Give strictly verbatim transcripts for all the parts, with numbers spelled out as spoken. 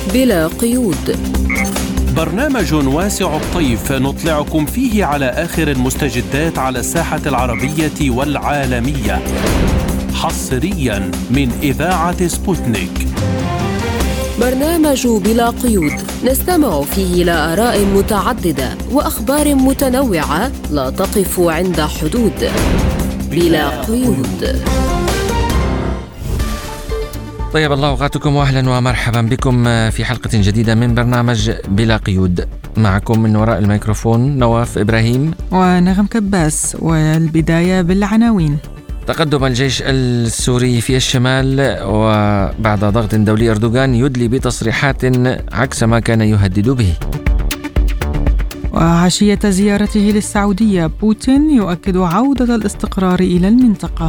بلا قيود، برنامج واسع الطيف نطلعكم فيه على آخر المستجدات على الساحة العربية والعالمية، حصريا من إذاعة سبوتنيك. برنامج بلا قيود نستمع فيه إلى آراء متعددة وأخبار متنوعة لا تقف عند حدود. بلا قيود. طيب الله أوقاتكم وأهلا ومرحبا بكم في حلقة جديدة من برنامج بلا قيود. معكم من وراء الميكروفون نواف إبراهيم ونغم كباس. والبداية بالعناوين. تقدم الجيش السوري في الشمال وبعد ضغط دولي أردوغان يدلي بتصريحات عكس ما كان يهدد به. وعشية زيارته للسعودية بوتين يؤكد عودة الاستقرار إلى المنطقة.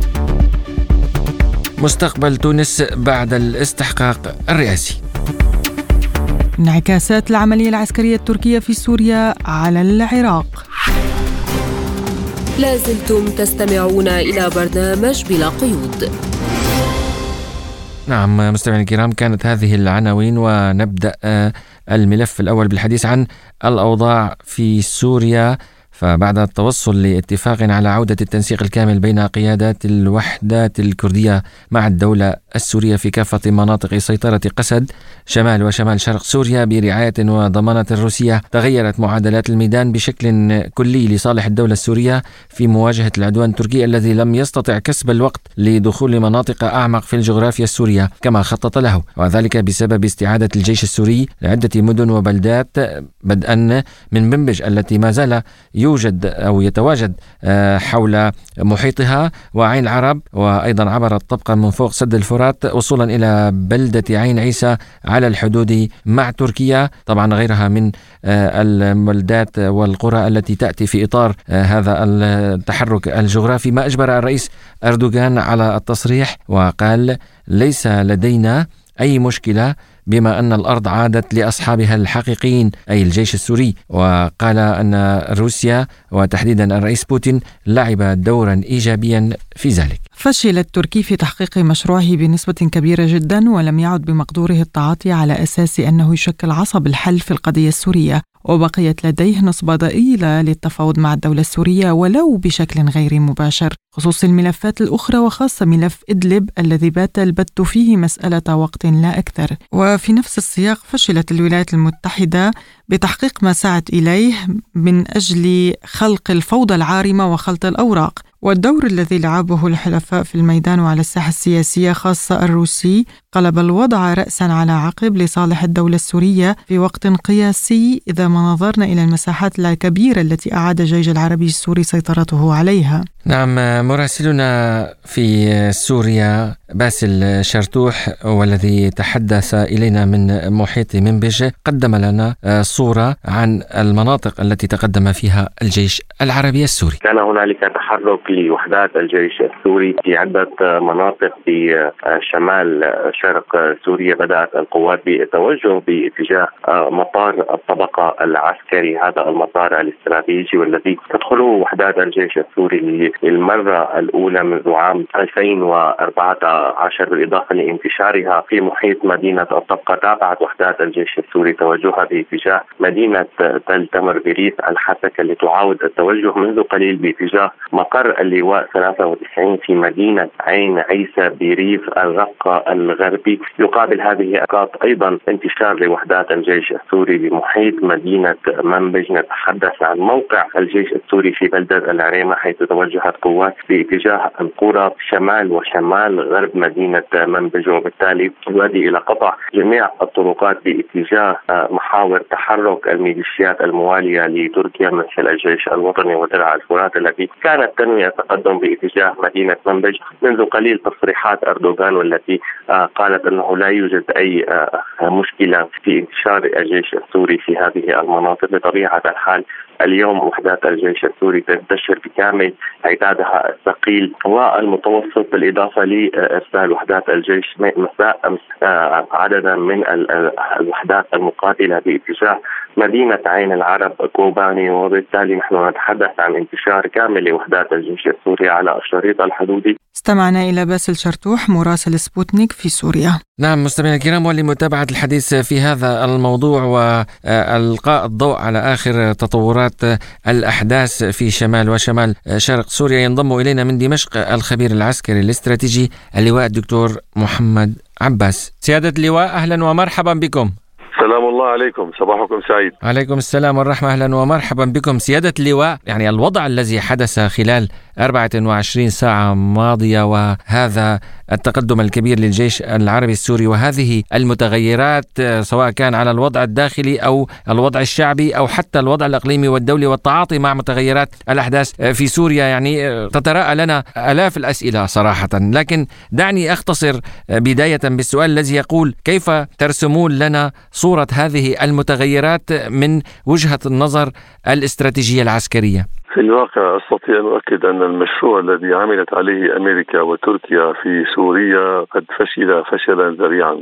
مستقبل تونس بعد الاستحقاق الرئاسي. انعكاسات العملية العسكرية التركية في سوريا على العراق. لازلتم تستمعون إلى برنامج بلا قيود. نعم مستمعينا الكرام، كانت هذه العناوين ونبدأ الملف الأول بالحديث عن الأوضاع في سوريا. فبعد التوصل لاتفاق على عودة التنسيق الكامل بين قيادات الوحدات الكردية مع الدولة السورية في كافة مناطق سيطرة قسد شمال وشمال شرق سوريا برعاية وضمانة الروسية، تغيرت معادلات الميدان بشكل كلي لصالح الدولة السورية في مواجهة العدوان التركي الذي لم يستطع كسب الوقت لدخول مناطق أعمق في الجغرافيا السورية كما خطط له، وذلك بسبب استعادة الجيش السوري لعدة مدن وبلدات بدءا من منبج التي ما زال يوجد أو يتواجد حول محيطها وعين العرب، وأيضا عبر الطبقة من فوق سد الفرات وصولا إلى بلدة عين عيسى على الحدود مع تركيا، طبعا غيرها من البلدات والقرى التي تأتي في إطار هذا التحرك الجغرافي، ما أجبر الرئيس أردوغان على التصريح وقال ليس لدينا أي مشكلة بما أن الأرض عادت لأصحابها الحقيقيين أي الجيش السوري، وقال أن روسيا وتحديدا الرئيس بوتين لعب دورا إيجابيا في ذلك. فشل التركي في تحقيق مشروعه بنسبة كبيرة جدا، ولم يعد بمقدوره التعاطي على أساس أنه يشكل عصب الحل في القضية السورية، وبقيت لديه نصبة ضئيلة للتفاوض مع الدولة السورية ولو بشكل غير مباشر خصوص الملفات الأخرى، وخاصة ملف إدلب الذي بات البت فيه مسألة وقت لا أكثر. وفي نفس السياق فشلت الولايات المتحدة بتحقيق ما سعت إليه من أجل خلق الفوضى العارمة وخلط الأوراق، والدور الذي لعبه الحلفاء في الميدان وعلى الساحة السياسية خاصة الروسي قلب الوضع رأسا على عقب لصالح الدولة السورية في وقت قياسي إذا ما نظرنا إلى المساحات الكبيرة التي أعاد الجيش العربي السوري سيطرته عليها. نعم مراسلنا في سوريا باسل شرتوح والذي تحدث إلينا من محيط منبج قدم لنا صورة عن المناطق التي تقدم فيها الجيش العربي السوري. كان هنالك تحرك لوحدات الجيش السوري في عدة مناطق في شمال شرق سوريا. بدأت القوات بالتوجه باتجاه مطار الطبقة العسكري، هذا المطار الاستراتيجي والذي تدخله وحدات الجيش السوري للمرة الأولى منذ عام ألفين وأربعة عشر، بالإضافة لانتشارها في محيط مدينة الطبقة. تابعت وحدات الجيش السوري توجهها باتجاه مدينة تل تمر بريف الحسكة لتعاود التوجه منذ قليل باتجاه مقر اللواء ثلاثة وتسعين في مدينة عين عيسى بريف الرقة الغربي. يقابل هذه النقاط أيضا انتشار لوحدات الجيش السوري بمحيط مدينة منبج. نتحدث عن موقع الجيش السوري في بلدة العريمة حيث توجهت قوات باتجاه القرى شمال وشمال غرب مدينة منبج، وبالتالي يؤدي إلى قطع جميع الطرقات باتجاه محاور تحرك الميليشيات الموالية لتركيا مثل الجيش الوطني ودرع الفرات التي كانت تنوي التقدم باتجاه مدينة منبج منذ قليل. تصريحات أردوغان والتي قالت أنه لا يوجد أي مشكلة في انتشار الجيش السوري في هذه المناطق. بطبيعة الحال اليوم وحدات الجيش السوري تنتشر بكامل عتادها الثقيل والمتوسط، بالإضافة لإرسال وحدات الجيش مساء أمس عددا من الوحدات المقاتلة باتجاه مدينة عين العرب كوباني، وبالتالي نحن نتحدث عن انتشار كامل لوحدات الجيش السوري على الشريط الحدودي. استمعنا إلى باسل شرتوح مراسل سبوتنيك في سوريا. نعم مستمعينا الكرام، ولمتابعة الحديث في هذا الموضوع وإلقاء الضوء على آخر تطورات الأحداث في شمال وشمال شرق سوريا، ينضم إلينا من دمشق الخبير العسكري الاستراتيجي اللواء الدكتور محمد عباس. سيادة اللواء أهلا ومرحبا بكم. السلام الله عليكم، صباحكم سعيد. عليكم السلام والرحمة، أهلا ومرحبا بكم. سيادة اللواء، يعني الوضع الذي حدث خلال أربعة وعشرين ساعة ماضية وهذا التقدم الكبير للجيش العربي السوري وهذه المتغيرات سواء كان على الوضع الداخلي أو الوضع الشعبي أو حتى الوضع الإقليمي والدولي والتعاطي مع متغيرات الأحداث في سوريا، يعني تتراءى لنا آلاف الأسئلة صراحة، لكن دعني أختصر بداية بالسؤال الذي يقول: كيف ترسمون لنا صورة هذه المتغيرات من وجهة النظر الاستراتيجية العسكرية؟ في الواقع أستطيع أن أؤكد أن المشروع الذي عملت عليه أمريكا وتركيا في سوريا قد فشل فشلا ذريعا،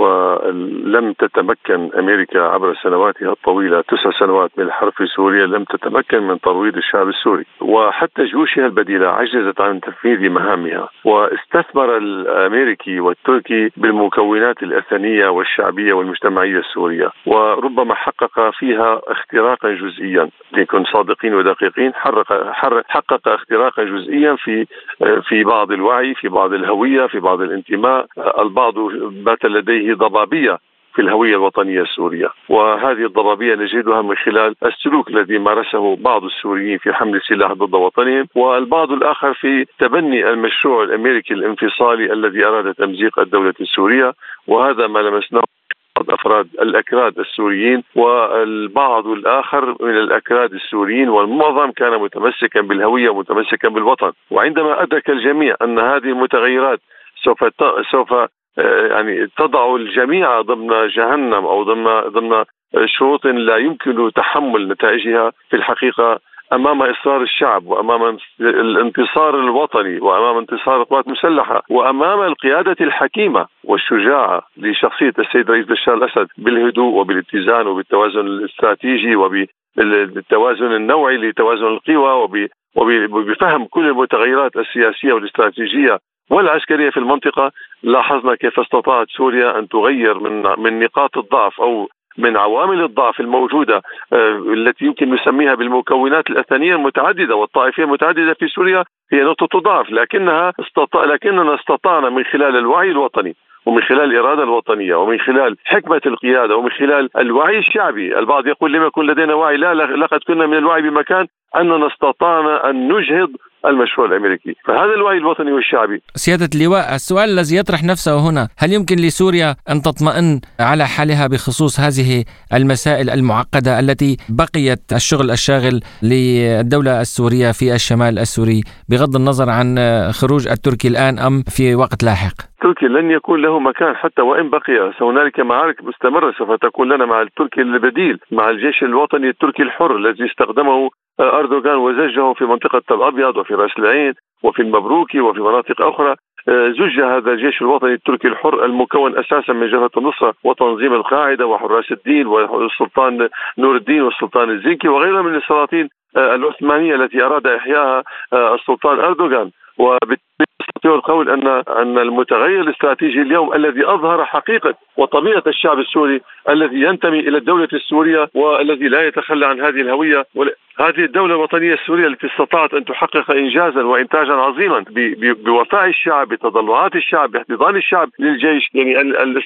ولم تتمكن أمريكا عبر سنواتها الطويلة تسع سنوات من الحرب في سوريا لم تتمكن من ترويض الشعب السوري، وحتى جيوشها البديلة عجزت عن تنفيذ مهامها. واستثمر الأمريكي والتركي بالمكونات الأثنية والشعبية والمجتمعية السورية، وربما حقق فيها اختراقا جزئيا، لنكون صادقين ودقيقين، حقق, حقق اختراقا جزئيا في في بعض الوعي، في بعض الهوية، في بعض الانتماء. البعض بات لديه ضبابية في الهوية الوطنية السورية، وهذه الضبابية نجدها من خلال السلوك الذي مارسه بعض السوريين في حمل السلاح ضد وطنهم، والبعض الآخر في تبني المشروع الأمريكي الانفصالي الذي أراد تمزيق الدولة السورية. وهذا ما لمسناه أفراد الأكراد السوريين والبعض الآخر من الأكراد السوريين، والمعظم كان متمسكا بالهوية ومتمسكا بالوطن. وعندما أدرك الجميع أن هذه المتغيرات سوف سوف يعني تضع الجميع ضمن جهنم أو ضمن ضمن شروط لا يمكن تحمل نتائجها، في الحقيقة أمام إصرار الشعب وأمام الانتصار الوطني وأمام انتصار القوات المسلحة وأمام القيادة الحكيمة والشجاعة لشخصية السيد رئيس بشار الأسد بالهدوء وبالاتزان وبالتوازن الاستراتيجي وبالتوازن النوعي لتوازن القوى وبفهم كل المتغيرات السياسية والاستراتيجية والعسكرية في المنطقة، لاحظنا كيف استطاعت سوريا أن تغير من من نقاط الضعف أو من عوامل الضعف الموجودة التي يمكن نسميها بالمكونات الأثنية المتعددة والطائفية المتعددة في سوريا، هي نقطة ضعف، لكنها استطاع لكننا استطعنا من خلال الوعي الوطني ومن خلال الإرادة الوطنية ومن خلال حكمة القيادة ومن خلال الوعي الشعبي. البعض يقول لم يكن لدينا وعي، لا لقد كنا من الوعي بمكان أننا استطعنا أن نجهض المشروع الأمريكي، فهذا الوعي الوطني والشعبي. سيادة اللواء، السؤال الذي يطرح نفسه هنا: هل يمكن لسوريا أن تطمئن على حالها بخصوص هذه المسائل المعقدة التي بقيت الشغل الشاغل للدولة السورية في الشمال السوري بغض النظر عن خروج التركي الآن أم في وقت لاحق؟ تركيا لن يكون له مكان حتى وإن بقي، هنالك معارك مستمرة سوف تكون لنا مع التركي البديل، مع الجيش الوطني التركي الحر الذي استخدمه أردوغان وزجه في منطقة تل أبيض وفي رأس العين وفي المبروكي وفي مناطق أخرى. زج هذا الجيش الوطني التركي الحر المكون أساسا من جبهة النصرة وتنظيم القاعدة وحراس الدين والسلطان نور الدين والسلطان الزنكي وغيرها من السلاطين العثمانية التي أراد إحياءها السلطان أردوغان. وبالتالي يستطيع القول أن أن المتغير الاستراتيجي اليوم الذي أظهر حقيقة وطبيعة الشعب السوري الذي ينتمي إلى الدولة السورية والذي لا يتخلى عن هذه الهوية، هذه الدولة الوطنية السورية التي استطاعت أن تحقق إنجازا وإنتاجا عظيما بوفاء الشعب، بتضلعات الشعب، باحتضان الشعب للجيش. يعني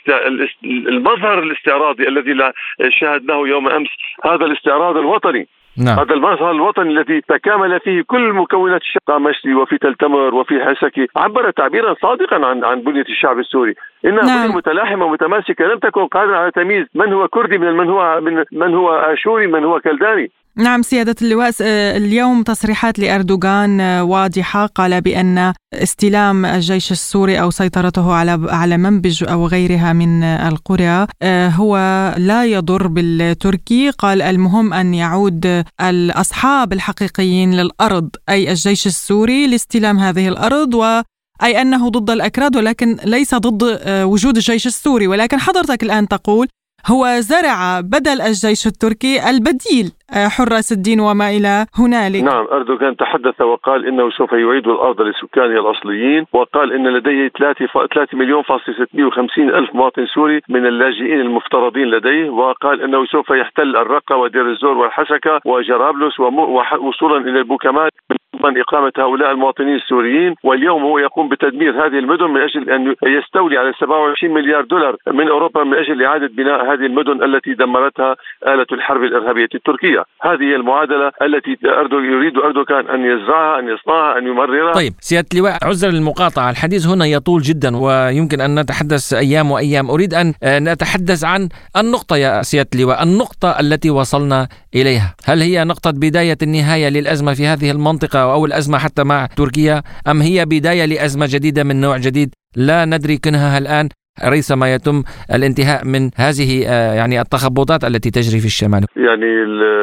المظهر الاستعراضي الذي لا شاهدناه يوم أمس، هذا الاستعراض الوطني، نعم. هذا المظهر الوطني الذي تكامل فيه كل مكونات الشعب، مشلي وفي تلتمر وفي حسكي، عبر تعبيرا صادقا عن عن بنية الشعب السوري. إنها نعم. بنية متلاحمة ومتماسكة، لم تكن قادرة على تمييز من هو كردي من من هو من من هو آشوري من هو كلداني. نعم سيادة اللواء، اليوم تصريحات لأردوغان واضحة، قال بأن استلام الجيش السوري أو سيطرته على على منبج أو غيرها من القرى هو لا يضر بالتركي. قال المهم أن يعود الأصحاب الحقيقيين للأرض أي الجيش السوري لاستلام هذه الأرض، وأي أنه ضد الأكراد ولكن ليس ضد وجود الجيش السوري. ولكن حضرتك الآن تقول هو زرع بدل الجيش التركي البديل حراس الدين وما إلى هنالك. نعم، أردوغان تحدث وقال إنه سوف يعيد الأرض لسكانها الأصليين، وقال إن لديه ثلاثة مليون فاصل ستمائة وخمسين ألف مواطن سوري من اللاجئين المفترضين لديه، وقال إنه سوف يحتل الرقة ودير الزور والحسكة وجرابلس ووصولا إلى البوكمات من إقامة هؤلاء المواطنين السوريين. واليوم هو يقوم بتدمير هذه المدن من أجل أن يستولي على سبعة وعشرين مليار دولار من أوروبا من أجل إعادة بناء هذه المدن التي دمرتها آلة الحرب الإرهابية التركية. هذه المعادلة التي أردو يريد أردوغان أن يزرعها، أن يصنعها، أن يمررها. طيب سيادة اللواء، عذرا للمقاطعة، الحديث هنا يطول جدا ويمكن أن نتحدث أيام وأيام. أريد أن نتحدث عن النقطة يا سيادة اللواء، النقطة التي وصلنا إليها. هل هي نقطة بداية النهاية للأزمة في هذه المنطقة أو الأزمة حتى مع تركيا، أم هي بداية لأزمة جديدة من نوع جديد لا ندري كنها الآن ريثما يتم الانتهاء من هذه يعني التخبطات التي تجري في الشمال؟ يعني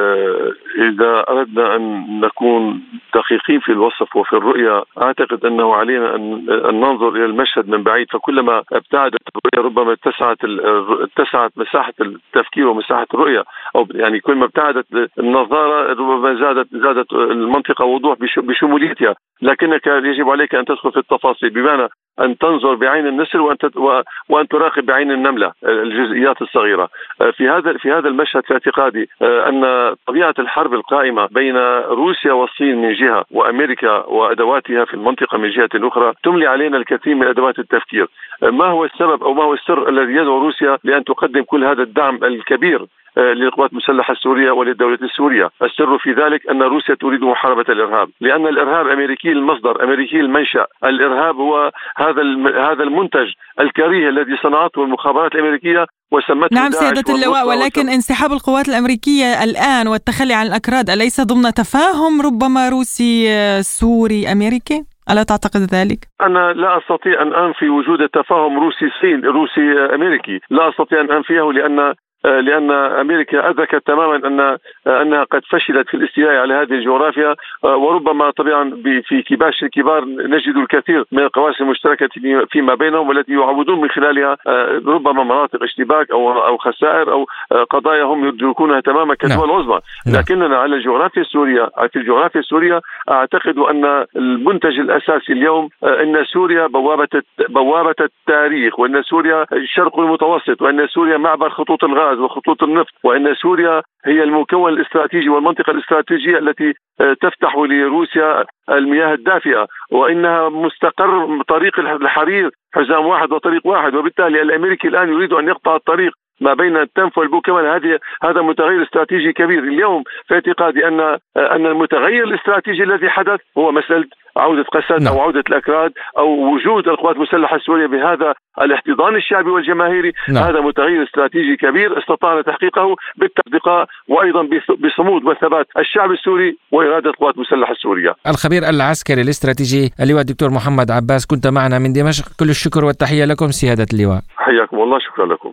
إذا أردنا أن نكون دقيقين في الوصف وفي الرؤية، أعتقد أنه علينا أن ننظر إلى المشهد من بعيد. فكلما ابتعدت الرؤية ربما اتسعت اتسعت مساحة التفكير ومساحة الرؤية، أو يعني كل ما ابتعدت النظارة ربما زادت زادت المنطقة وضوح بشموليتها. لكنك يجب عليك أن تدخل في التفاصيل، بمعنى أن تنظر بعين النسر وأن وأن تراقب بعين النملة الجزئيات الصغيرة. في هذا في هذا المشهد في اعتقادي أن طبيعة الحرب القائمة بين روسيا والصين من جهة وأمريكا وأدواتها في المنطقة من جهة أخرى تملي علينا الكثير من أدوات التفكير. ما هو السبب أو ما هو السر الذي يدعو روسيا لأن تقدم كل هذا الدعم الكبير للقوات المسلحة السورية وللدولة السورية؟ السر في ذلك أن روسيا تريد محاربة الإرهاب، لأن الإرهاب أمريكي المصدر، أمريكي المنشأ. الإرهاب هو هذا هذا المنتج الكريه الذي صنعته المخابرات الأمريكية وسمته نعم سيادة اللواء، ولكن انسحاب القوات الأمريكية الآن والتخلي عن الأكراد أليس ضمن تفاهم ربما روسي سوري أمريكي؟ ألا تعتقد ذلك؟ أنا لا أستطيع أن أنفي وجود تفاهم روسي صين روسي أمريكي، لا أستطيع أن أنفيه، لأن لأن أمريكا أدركت تماما أن أنها قد فشلت في الاستيلاء على هذه الجغرافيا، وربما طبعا في كباش الكبار نجد الكثير من القواسم المشتركة فيما بينهم والتي يعودون من خلالها ربما مناطق اشتباك أو أو خسائر أو قضايا هم يدركونها تماما كدول عظمى. لكننا على الجغرافيا السورية في الجغرافيا السورية أعتقد أن المنتج الأساسي اليوم أن سوريا بوابة بوابة التاريخ، وأن سوريا الشرق المتوسط، وأن سوريا معبر خطوط الغاز وخطوط النفط، وأن سوريا هي المكون الاستراتيجي والمنطقة الاستراتيجية التي تفتح لروسيا المياه الدافئة، وإنها مستقر طريق الحرير حزام واحد وطريق واحد. وبالتالي الأمريكي الآن يريد أن يقطع الطريق ما بين التنف والبوكمان. هذه هذا متغير استراتيجي كبير. اليوم في اعتقادي أن أن المتغير الاستراتيجي الذي حدث هو مسألة عودة قسد no. أو عودة الأكراد أو وجود القوات المسلحة السورية بهذا الاحتضان الشعبي والجماهيري. no. هذا متغير استراتيجي كبير استطعنا تحقيقه بالتطبيق وأيضا بصمود وثبات الشعب السوري وإرادة القوات المسلحة السورية. الخبير العسكري الاستراتيجي اللواء الدكتور محمد عباس، كنت معنا من دمشق. كل الشكر والتحية لكم سيادة اللواء. حياكم الله، شكرا لكم.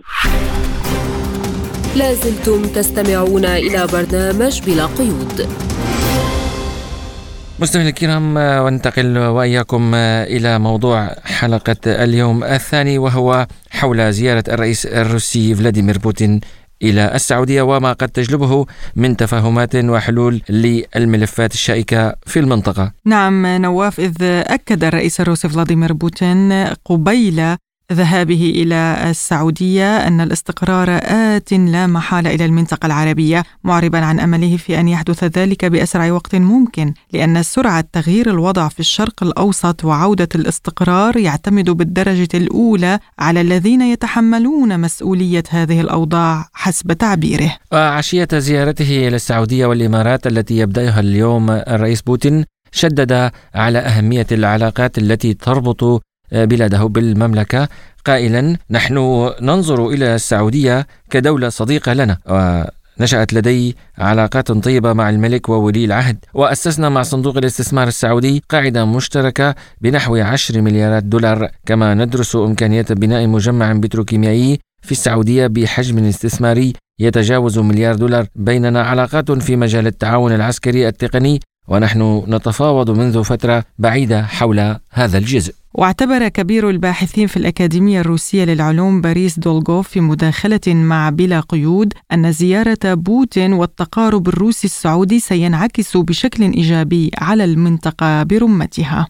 لازلتم تستمعون إلى برنامج بلا قيود. مستمعينا الكرام، وانتقل وإياكم إلى موضوع حلقة اليوم الثاني، وهو حول زيارة الرئيس الروسي فلاديمير بوتين إلى السعودية وما قد تجلبه من تفاهمات وحلول للملفات الشائكة في المنطقة. نعم نواف، إذ أكد الرئيس الروسي فلاديمير بوتين قبيل ذهابه إلى السعودية أن الاستقرار آت لا محالة إلى المنطقة العربية، معربا عن أمله في أن يحدث ذلك بأسرع وقت ممكن، لأن سرعة تغيير الوضع في الشرق الأوسط وعودة الاستقرار يعتمد بالدرجة الأولى على الذين يتحملون مسؤولية هذه الأوضاع حسب تعبيره. وعشية زيارته إلى السعودية والإمارات التي يبدأها اليوم الرئيس بوتين شدد على أهمية العلاقات التي تربط بلاده بالمملكة، قائلا: نحن ننظر إلى السعودية كدولة صديقة لنا، ونشأت لدي علاقات طيبة مع الملك وولي العهد، وأسسنا مع صندوق الاستثمار السعودي قاعدة مشتركة بنحو عشر مليارات دولار، كما ندرس إمكانية بناء مجمع بتروكيميائي في السعودية بحجم استثماري يتجاوز مليار دولار. بيننا علاقات في مجال التعاون العسكري التقني، ونحن نتفاوض منذ فترة بعيدة حول هذا الجزء. واعتبر كبير الباحثين في الأكاديمية الروسية للعلوم باريس دولغوف في مداخلة مع بلا قيود أن زيارة بوتين والتقارب الروسي السعودي سينعكس بشكل إيجابي على المنطقة برمتها.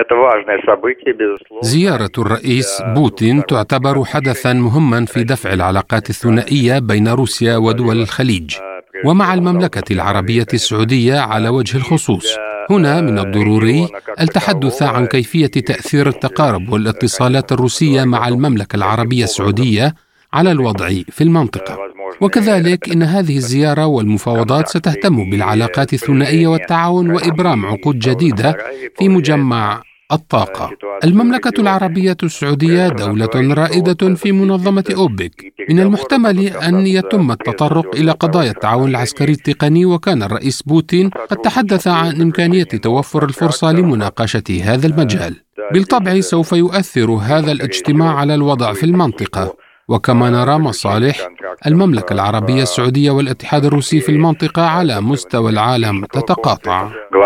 زيارة الرئيس بوتين تعتبر حدثاً مهماً في دفع العلاقات الثنائية بين روسيا ودول الخليج ومع المملكة العربية السعودية على وجه الخصوص. هنا من الضروري التحدث عن كيفية تأثير التقارب والاتصالات الروسية مع المملكة العربية السعودية على الوضع في المنطقة، وكذلك إن هذه الزيارة والمفاوضات ستهتم بالعلاقات الثنائية والتعاون وإبرام عقود جديدة في مجمع الطاقة. المملكة العربية السعودية دولة رائدة في منظمة أوبك، من المحتمل أن يتم التطرق إلى قضايا التعاون العسكري التقني، وكان الرئيس بوتين قد تحدث عن إمكانية توفر الفرصة لمناقشة هذا المجال. بالطبع سوف يؤثر هذا الاجتماع على الوضع في المنطقة، وكما نرى مصالح المملكة العربية السعودية والاتحاد الروسي في المنطقة على مستوى العالم تتقاطع.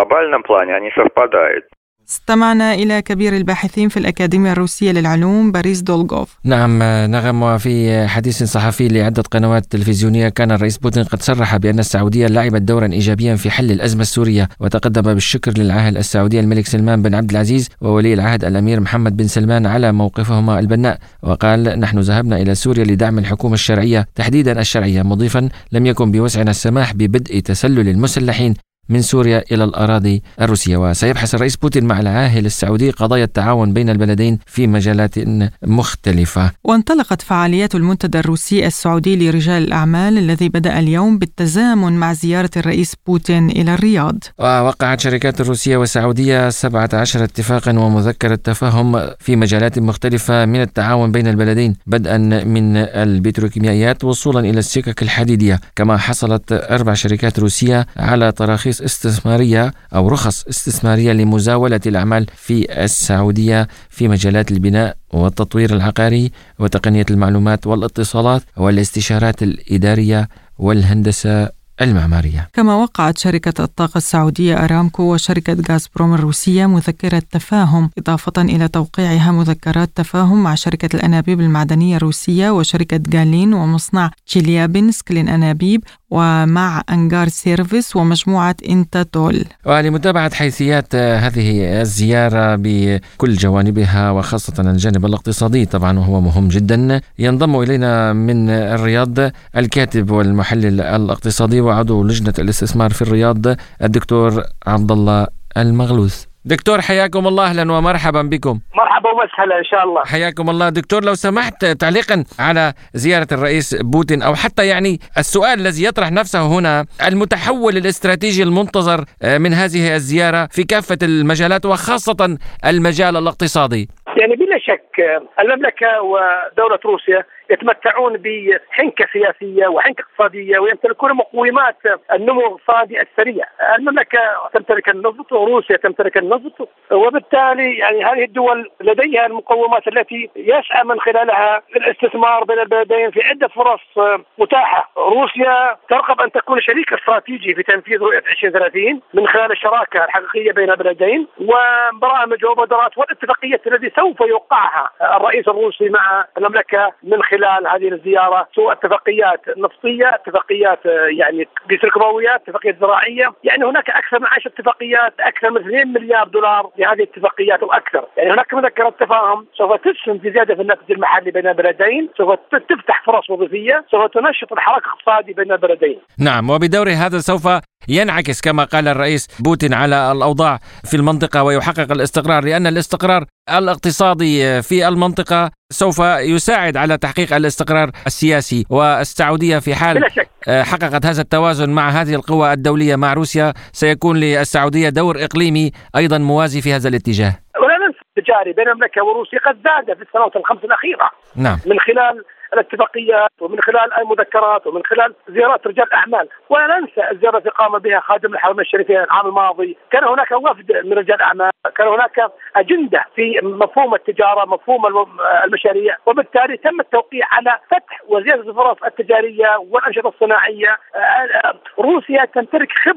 استمعنا إلى كبير الباحثين في الأكاديمية الروسية للعلوم باريس دولغوف. نعم نغم، وفي حديث صحفي لعدة قنوات تلفزيونية كان الرئيس بوتين قد صرح بأن السعودية لعبت دورا إيجابيا في حل الأزمة السورية، وتقدم بالشكر للعاهل السعودي الملك سلمان بن عبد العزيز وولي العهد الأمير محمد بن سلمان على موقفهما البناء، وقال: نحن ذهبنا إلى سوريا لدعم الحكومة الشرعية تحديدا الشرعية، مضيفا: لم يكن بوسعنا السماح ببدء تسلل المسلحين من سوريا إلى الأراضي الروسية. وسيبحث الرئيس بوتين مع العاهل السعودي قضايا التعاون بين البلدين في مجالات مختلفة. وانطلقت فعاليات المنتدى الروسي السعودي لرجال الأعمال الذي بدأ اليوم بالتزامن مع زيارة الرئيس بوتين إلى الرياض. ووقعت شركات الروسية والسعودية سبعة عشر اتفاقا ومذكرة تفاهم في مجالات مختلفة من التعاون بين البلدين، بدءا من البتروكيماويات وصولا إلى السكك الحديدية. كما حصلت أربع شركات روسية على تراخيص استثمارية أو رخص استثمارية لمزاولة الأعمال في السعودية في مجالات البناء والتطوير العقاري وتقنية المعلومات والاتصالات والاستشارات الإدارية والهندسة المعمارية. كما وقعت شركة الطاقة السعودية أرامكو وشركة غازبروم الروسية مذكرة تفاهم، إضافة إلى توقيعها مذكرات تفاهم مع شركة الأنابيب المعدنية الروسية وشركة غالين ومصنع تشيليابينسك للأنابيب ومع أنغار سيرفيس ومجموعة إنتاتول. ولمتابعة حيثيات هذه الزيارة بكل جوانبها وخاصة الجانب الاقتصادي طبعا وهو مهم جدا، ينضم إلينا من الرياض الكاتب والمحلل الاقتصادي وعضو لجنة الاستثمار في الرياض الدكتور عبد الله المغلوث. دكتور حياكم الله، أهلا ومرحبا بكم. مرحبا ومسهلا إن شاء الله. حياكم الله. دكتور لو سمحت تعليقا على زيارة الرئيس بوتين، أو حتى يعني السؤال الذي يطرح نفسه هنا، المتحول الاستراتيجي المنتظر من هذه الزيارة في كافة المجالات وخاصة المجال الاقتصادي. يعني بلا شك المملكة ودولة روسيا يتمتعون بحنكة سياسية وحنكة اقتصادية ويمتلكون مقومات النمو الاقتصادي السريع. المملكة تمتلك النفط وروسيا تمتلك النفط، وبالتالي يعني هذه الدول لديها المقومات التي يسعى من خلالها الاستثمار بين البلدين في عدة فرص متاحة. روسيا ترغب أن تكون شريك استراتيجي في تنفيذ رؤية عشرين ثلاثين من خلال الشراكة الحقيقية بين البلدين وبرامج ومبادرات والاتفاقية التي سوف يوقعها الرئيس الروسي مع المملكة من خلال هذه الزيارة، سواء اتفاقيات نفطية، اتفاقيات يعني بتركماويات، اتفاقيات زراعية. يعني هناك أكثر من عشر اتفاقيات، أكثر من اثنين مليار دولار لهذه الاتفاقيات وأكثر. يعني هناك مذكرة تفاهم سوف تسهم في زيادة في الناتج المحلي بين البلدين، سوف تفتح فرص وظيفية، سوف تنشط الحراك الاقتصادي بين البلدين. نعم، وبدور هذا سوف ينعكس كما قال الرئيس بوتين على الأوضاع في المنطقة ويحقق الاستقرار، لأن الاستقرار الاقتصادي في المنطقة سوف يساعد على تحقيق الاستقرار السياسي. والسعودية في حال حققت هذا التوازن مع هذه القوى الدولية مع روسيا سيكون للسعودية دور إقليمي أيضا موازي في هذا الاتجاه. ولا ننسى التجاري بين المملكة وروسيا قد زاد في السنوات الخمس الأخيرة. نعم. من خلال الاتفاقيات ومن خلال المذكرات ومن خلال زيارات رجال أعمال. ولا ننسى الزيارة التي قام بها خادم الحرمين الشريفين العام الماضي، كان هناك وفد من رجال أعمال، كان هناك أجندة في مفهوم التجارة، مفهوم المشاريع، وبالتالي تم التوقيع على فتح وزيادة الفرص التجارية والأنشطة الصناعية. روسيا تمتلك خبرة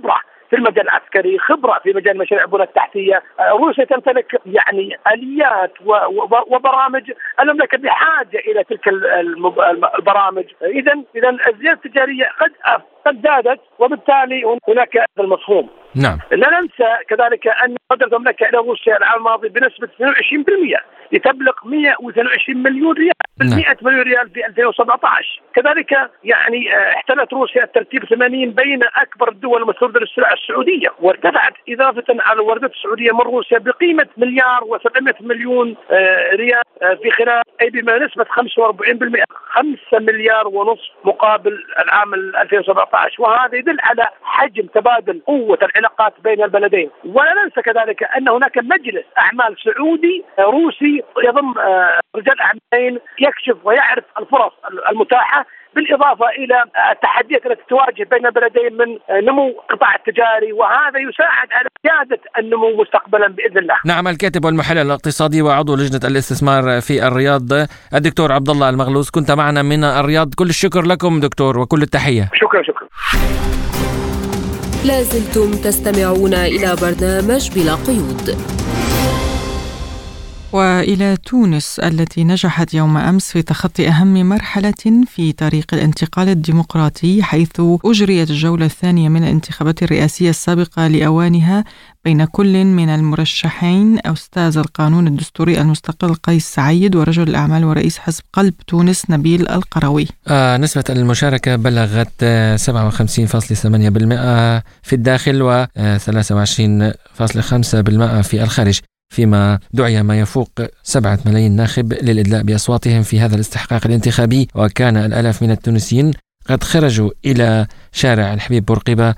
في المجال العسكري، خبرة في مجال مشاريع البنى التحتية. روسيا تمتلك يعني آليات وبرامج، المملكة بحاجة إلى تلك البرامج. إذا إذا الزيادة التجارية قد قد زادت، وبالتالي هناك هذا المفهوم. نعم. لا ننسى كذلك أن صدرت المملكة إلى روسيا العام الماضي بنسبة اثنين وعشرين بالمئة لتبلغ مئة واثنين وعشرين مليون ريال، نعم. مئة مليون ريال في ألفين وسبعة عشر. كذلك يعني احتلت روسيا الترتيب ثمانين بين أكبر الدول المستوردة للسلع السعودية، وارتفعت إضافة على الواردات السعودية من روسيا بقيمة مليار وسبعمائة مليون ريال في خلال أي بما نسبة خمسة وأربعين بالمئة، خمسة مليار ونصف مقابل العام ألفين وسبعة عشر. وهذا يدل على حجم تبادل قوة العلاقات بين البلدين. ولا ننسى كذلك أن هناك مجلس أعمال سعودي روسي يضم رجال أعمالين يكشف ويعرف الفرص المتاحة، بالإضافة إلى التحديات التي تواجه بين البلدين من نمو القطاع التجاري، وهذا يساعد على زيادة النمو مستقبلا بإذن الله. نعم. الكاتب والمحلل الاقتصادي وعضو لجنة الاستثمار في الرياض الدكتور عبد الله المغلوث، كنت معنا من الرياض. كل الشكر لكم دكتور وكل التحية. شكرا شكرا. لازلتم تستمعون إلى برنامج بلا قيود. وإلى تونس التي نجحت يوم أمس في تخطي أهم مرحلة في طريق الانتقال الديمقراطي، حيث أجريت الجولة الثانية من الانتخابات الرئاسية السابقة لأوانها بين كل من المرشحين أستاذ القانون الدستوري المستقل قيس سعيد ورجل الأعمال ورئيس حزب قلب تونس نبيل القروي. آه نسبة المشاركة بلغت سبعة وخمسين فاصلة ثمانية بالمئة في الداخل و ثلاثة وعشرين فاصلة خمسة بالمئة في الخارج، فيما دعي ما يفوق سبعة ملايين ناخب للإدلاء بأصواتهم في هذا الاستحقاق الانتخابي. وكان الآلاف من التونسيين قد خرجوا إلى شارع الحبيب بورقيبة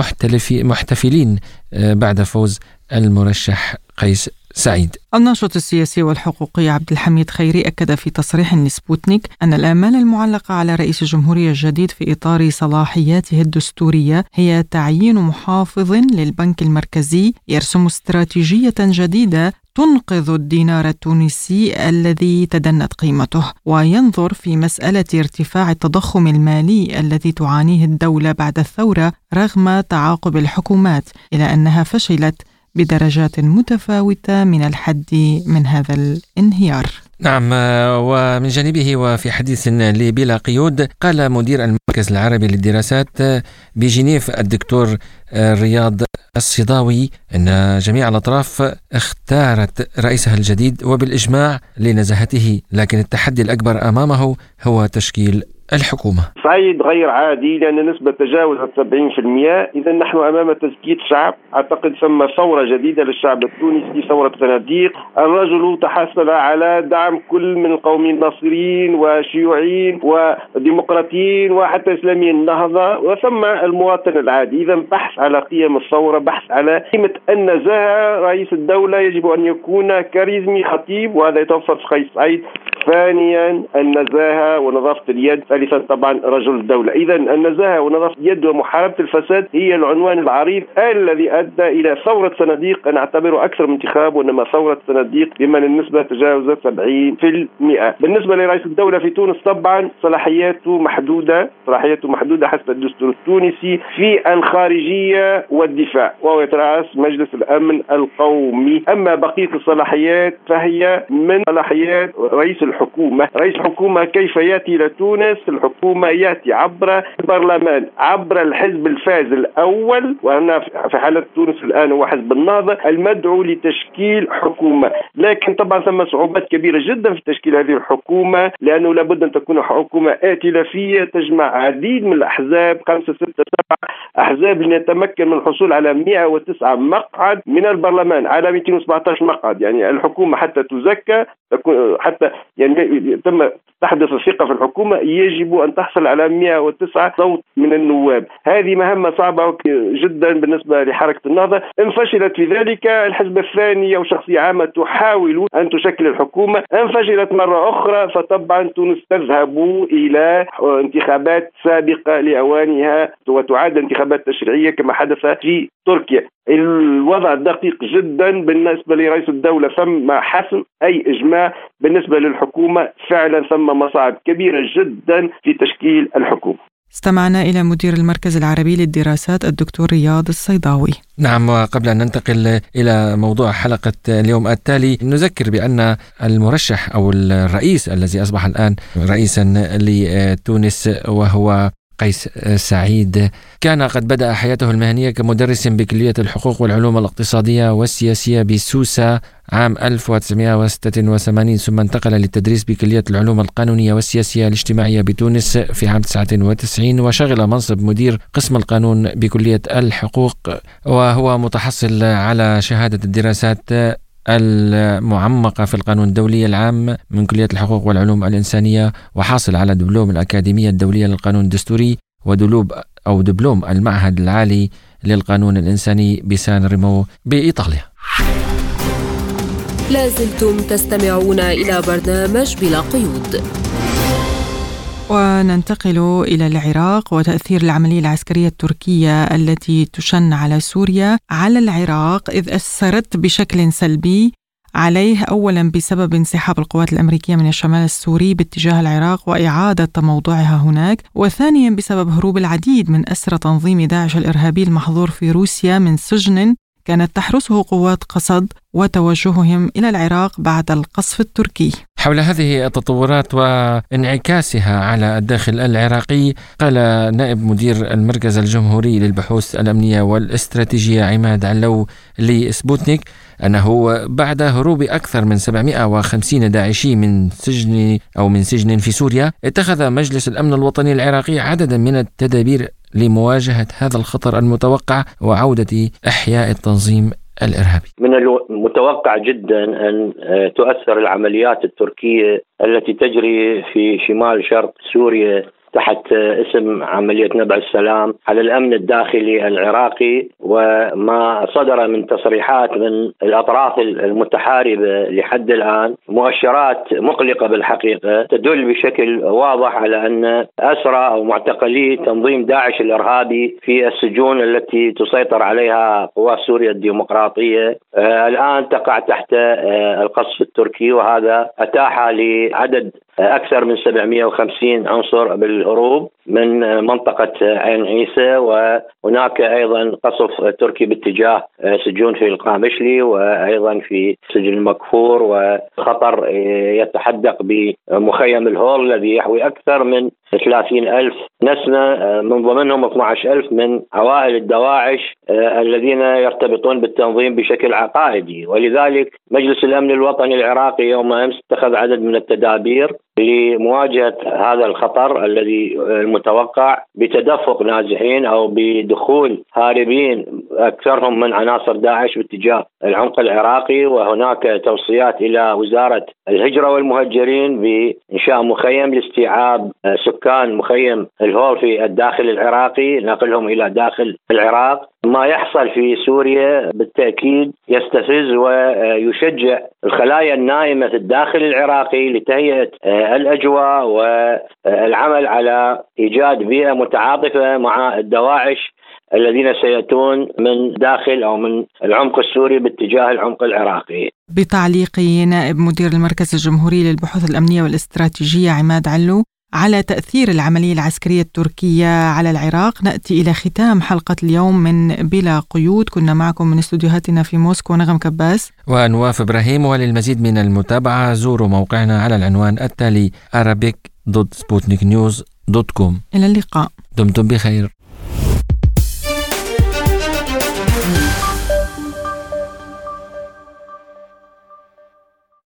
محتفلين بعد فوز المرشح قيس سعيد. الناشط السياسي والحقوقي عبد الحميد خيري أكد في تصريح لسبوتنيك أن الآمال المعلقة على رئيس الجمهورية الجديد في إطار صلاحياته الدستورية هي تعيين محافظ للبنك المركزي يرسم استراتيجية جديدة تنقذ الدينار التونسي الذي تدنت قيمته، وينظر في مسألة ارتفاع التضخم المالي الذي تعانيه الدولة بعد الثورة رغم تعاقب الحكومات، إلى أنها فشلت بدرجات متفاوتة من الحد من هذا الانهيار. نعم. ومن جانبه وفي حديث لبلا قيود قال مدير المركز العربي للدراسات بجنيف الدكتور رياض الصداوي أن جميع الأطراف اختارت رئيسها الجديد وبالإجماع لنزاهته، لكن التحدي الأكبر أمامه هو تشكيل الحكومة. صعيد غير عادي لأن نسبة تجاوزت سبعين بالمئة. إذا نحن أمام تزكية شعب. أعتقد ثم ثورة جديدة للشعب التونسي، ثورة صناديق. الرجل تحصل على دعم كل من القوميين الناصريين وشيوعيين وديمقراطيين وحتى إسلاميين النهضة، وثم المواطن العادي. إذا بحث على قيم الثورة، بحث على قيمة النزاهة. رئيس الدولة يجب أن يكون كاريزمي خطيب، وهذا يتوفر في قيس سعيد. ثانيا النزاهة ونظافة اليد. ثالثا طبعا رجل الدولة. إذا النزاهة ونظافة اليد ومحاربة الفساد هي العنوان العريض الذي أدى إلى ثورة صناديق. أنا أعتبره أكثر من انتخاب، وإنما ثورة صناديق بمن النسبة تجاوزت سبعين بالمئة. بالنسبة لرئيس الدولة في تونس طبعا صلاحياته محدودة، صلاحياته محدودة حسب الدستور التونسي في الخارجية والدفاع، وهو يترأس مجلس الأمن القومي. أما بقية الصلاحيات فهي من صلاحيات رئيس الحكومة. رئيس الحكومة كيف يأتي إلى تونس؟ الحكومة يأتي عبر البرلمان، عبر الحزب الفائز الأول، وهنا في حالة تونس الآن هو حزب النهضة المدعو لتشكيل حكومة. لكن طبعا ثم صعوبات كبيرة جدا في تشكيل هذه الحكومة، لأنه لابد أن تكون حكومة ائتلافية تجمع عديد من الأحزاب، خمسة ستة سبعة أحزاب لنتمكن من الحصول على مئة وتسعة مقعد من البرلمان على مئتين وسبعة عشر مقعد. يعني الحكومة حتى تزكى، حتى يعني تم تحدث الثقة في الحكومة، يجب أن تحصل على مئة وتسعة صوت من النواب. هذه مهمة صعبة جدا بالنسبة لحركة النهضة. إن فشلت في ذلك الحزب الثاني أو شخصية عامة تحاول أن تشكل الحكومة. إن فشلت مرة أخرى فطبعا تونس تذهب إلى انتخابات سابقة لأوانها وتعاد انتخابات تشريعية كما حدث في تركيا. الوضع دقيق جدا بالنسبة لرئيس الدولة، ثم حسم أي إجماع. بالنسبة للحكومة فعلا ثم مصاعب كبيرة جدا في تشكيل الحكومة. استمعنا إلى مدير المركز العربي للدراسات الدكتور رياض الصيداوي. نعم، وقبل أن ننتقل إلى موضوع حلقة اليوم التالي نذكر بأن المرشح أو الرئيس الذي أصبح الآن رئيسا لتونس وهو قيس سعيد كان قد بدأ حياته المهنية كمدرس بكلية الحقوق والعلوم الاقتصادية والسياسية بسوسة عام ألف وتسعمائة وستة وثمانين، ثم انتقل للتدريس بكلية العلوم القانونية والسياسية الاجتماعية بتونس في عام تسعة وتسعين، وشغل منصب مدير قسم القانون بكلية الحقوق، وهو متحصل على شهادة الدراسات المعمقة في القانون الدولي العام من كلية الحقوق والعلوم الإنسانية، وحاصل على دبلوم الأكاديمية الدولية للقانون الدستوري ودلوب أو دبلوم المعهد العالي للقانون الإنساني بسان ريمو بإيطاليا. لازلتم تستمعون إلى برنامج بلا قيود. وننتقل إلى العراق وتأثير العملية العسكرية التركية التي تشن على سوريا على العراق، إذ أثرت بشكل سلبي عليه، أولا بسبب انسحاب القوات الأمريكية من الشمال السوري باتجاه العراق وإعادة تموضعها هناك، وثانيا بسبب هروب العديد من أسرى تنظيم داعش الإرهابي المحظور في روسيا من سجن كانت تحرسه قوات قسد وتوجههم إلى العراق بعد القصف التركي. حول هذه التطورات وانعكاسها على الداخل العراقي، قال نائب مدير المركز الجمهوري للبحوث الأمنية والاستراتيجية عماد علو لسبوتنيك أنه بعد هروب أكثر من سبعمائة وخمسين داعشي من سجن أو من سجن في سوريا، اتخذ مجلس الأمن الوطني العراقي عددا من التدابير لمواجهة هذا الخطر المتوقع وعودة إحياء التنظيم الإرهابي. من المتوقع جدا أن تؤثر العمليات التركية التي تجري في شمال شرق سوريا تحت اسم عملية نبع السلام على الأمن الداخلي العراقي، وما صدر من تصريحات من الأطراف المتحاربة لحد الآن مؤشرات مقلقة بالحقيقة، تدل بشكل واضح على أن أسرى أو معتقلي تنظيم داعش الإرهابي في السجون التي تسيطر عليها قوات سوريا الديمقراطية آه الآن تقع تحت آه القصف التركي، وهذا أتاح لعدد أكثر من سبعمائة وخمسين عنصر بالهروب من منطقة عين عيسى، وهناك أيضا قصف تركي باتجاه سجون في القامشلي وأيضا في سجن المكفور، وخطر يتحدق بمخيم الهول الذي يحوي أكثر من ثلاثين ألف نسمة، من ضمنهم اثني عشر ألف من عوائل الدواعش الذين يرتبطون بالتنظيم بشكل عقائدي. ولذلك مجلس الأمن الوطني العراقي يوم أمس اتخذ عدد من التدابير لمواجهة هذا الخطر الذي المتوقع بتدفق نازحين أو بدخول هاربين أكثرهم من عناصر داعش باتجاه العمق العراقي، وهناك توصيات إلى وزارة الهجرة والمهجرين بإنشاء مخيم لاستيعاب سكان مخيم الهول في الداخل العراقي، نقلهم إلى داخل العراق. ما يحصل في سوريا بالتأكيد يستفز ويشجع الخلايا النائمة في الداخل العراقي لتهيئة الأجواء والعمل على إيجاد بيئة متعاطفة مع الدواعش الذين سيأتون من داخل أو من العمق السوري باتجاه العمق العراقي. بتعليق نائب مدير المركز الجمهوري للبحوث الأمنية والاستراتيجية عماد علو على تأثير العملية العسكرية التركية على العراق، نأتي إلى ختام حلقة اليوم من بلا قيود. كنا معكم من استوديوهاتنا في موسكو نغم كباس ونواف إبراهيم، وللمزيد من المتابعة زوروا موقعنا على العنوان التالي arabic دوت سبوتنيك نيوز دوت كوم. إلى اللقاء، دمتم بخير.